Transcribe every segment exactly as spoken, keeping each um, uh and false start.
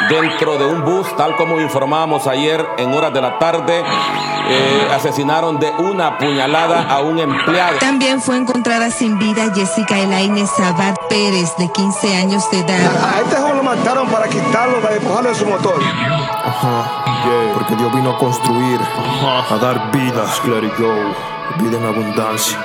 dentro de un bus, tal como informábamos ayer en horas de la tarde. Eh, asesinaron de una puñalada a un empleado. También fue encontrada sin vida Jessica Elaine Sabat Pérez, de quince años de edad. A este joven lo mataron para quitarlo, para despojarlo de su motor. Ajá, yeah. Porque Dios vino a construir, Ajá. a dar vida, let it go, vida en abundancia.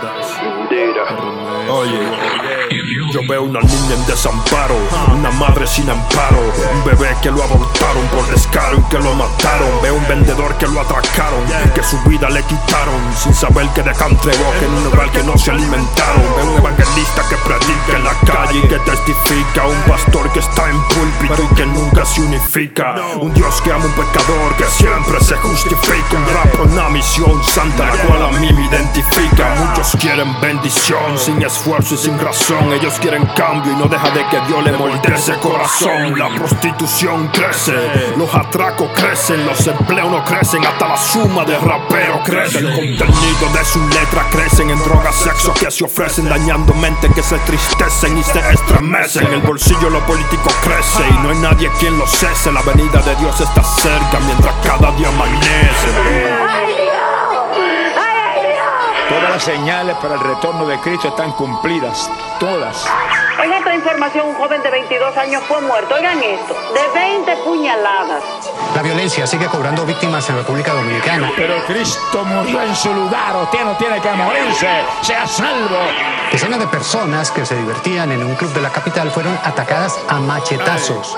Oye, yo veo una niña en desamparo, una madre sin amparo, un bebé que lo abortaron por descaro y que lo mataron. Veo un vendedor que lo atracaron, que su vida le quitaron, sin saber que de entregó, que en un lugar que no se alimentaron. Veo un evangelista que predica en la calle y que testifica, un pastor que está en púlpito y que nunca se unifica, un Dios que ama un pecador que siempre se justifica, un rap por una misión santa la cual a mí me identifica. Muchos quieren bendición sin esfuerzo y sin razón, ellos quieren cambio y no deja de que Dios le moldee ese corazón. La prostitución crece, los atracos crecen, los empleos no crecen, hasta la suma de rapero crece. El contenido de sus letras crecen en drogas, sexo que se ofrecen, dañando mentes que se tristecen y se estremecen. El bolsillo lo político crece y no hay nadie quien lo cese. La venida de Dios está cerca mientras cada día amanece. Todas las señales para el retorno de Cristo están cumplidas, todas. En otra información, un joven de veintidós años fue muerto, oigan esto, de veinte puñaladas. La violencia sigue cobrando víctimas en República Dominicana. Pero Cristo murió en su lugar, usted no tiene que morirse, sea salvo. Decenas de personas que se divertían en un club de la capital fueron atacadas a machetazos.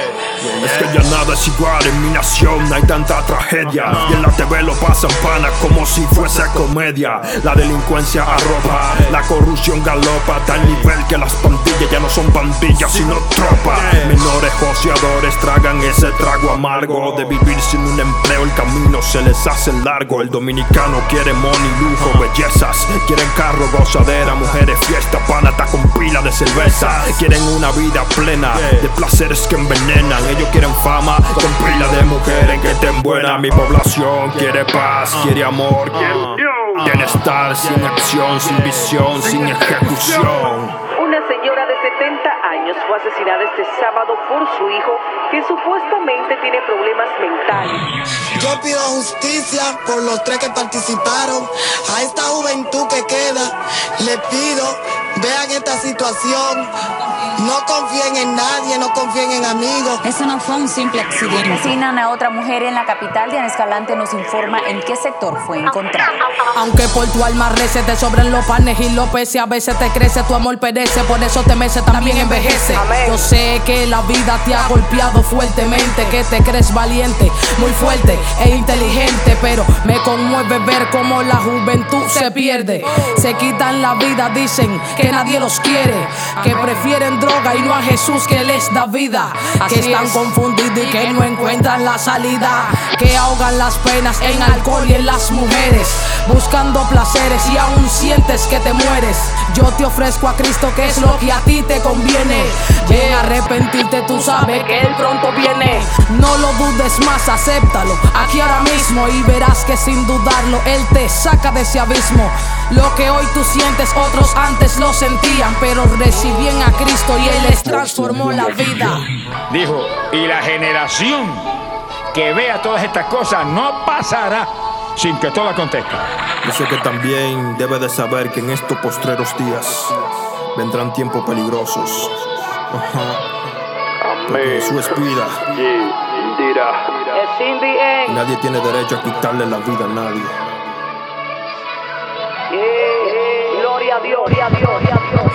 Es que ya nada es igual en mi nación, hay tanta tragedia y en la T V lo pasan pana como si fuese comedia. La delincuencia arropa, la corrupción galopa, tal nivel que las pandillas ya no son pandillas sino tropa. Menores joseadores tragan ese trago amargo de vivir sin un empleo, el camino se les hace largo. El dominicano quiere money, lujo, bellezas, quieren carro, gozadera, mujeres, fiesta, panata con pila de cerveza. Quieren una vida plena de placeres que envenenan. Ellos quieren fama con pila de mujeres que estén buenas. Mi población quiere paz, quiere amor, quiere bienestar, sin acción, sin visión, sin ejecución. Una señora de setenta años fue asesinada este sábado por su hijo, que supuestamente tiene problemas mentales. Yo pido justicia por los tres que participaron. A esta juventud que queda, le pido, vean esta situación. No confíen en nadie, no confíen en amigos. Eso no fue un simple accidente. Asesinan a otra mujer en la capital. Diana Escalante nos informa en qué sector fue encontrada. Aunque por tu alma rece, te sobran los panes y los peces. A veces te crece, tu amor perece, por eso te mece, también envejece. Amén. Yo sé que la vida te ha golpeado fuertemente, que te crees valiente, muy fuerte e inteligente, pero me conmueve ver cómo la juventud se pierde. Se quitan la vida, dicen que nadie los quiere, que prefieren droga y no a Jesús que les da vida. Que están confundidos y que no encuentran la salida, que ahogan las penas en alcohol y en las mujeres, buscando placeres y aún sientes que te mueres. Yo te ofrezco a Cristo, que es lo que a ti te conviene. Ven a arrepentirte, tú sabes que Él pronto viene. No lo dudes más, acéptalo aquí ahora mismo y verás que sin dudarlo Él te saca de ese abismo. Lo que hoy tú sientes, otros antes lo sentían, pero recibían a Cristo y Él les transformó la vida. Dijo, y la generación que vea todas estas cosas no pasará sin que todo acontezca. Dice que también debe de saber que en estos postreros días vendrán tiempos peligrosos. Ajá. Porque Jesús es vida. Y nadie tiene derecho a quitarle la vida a nadie. Gloria a Dios, gloria a Dios, gloria a Dios.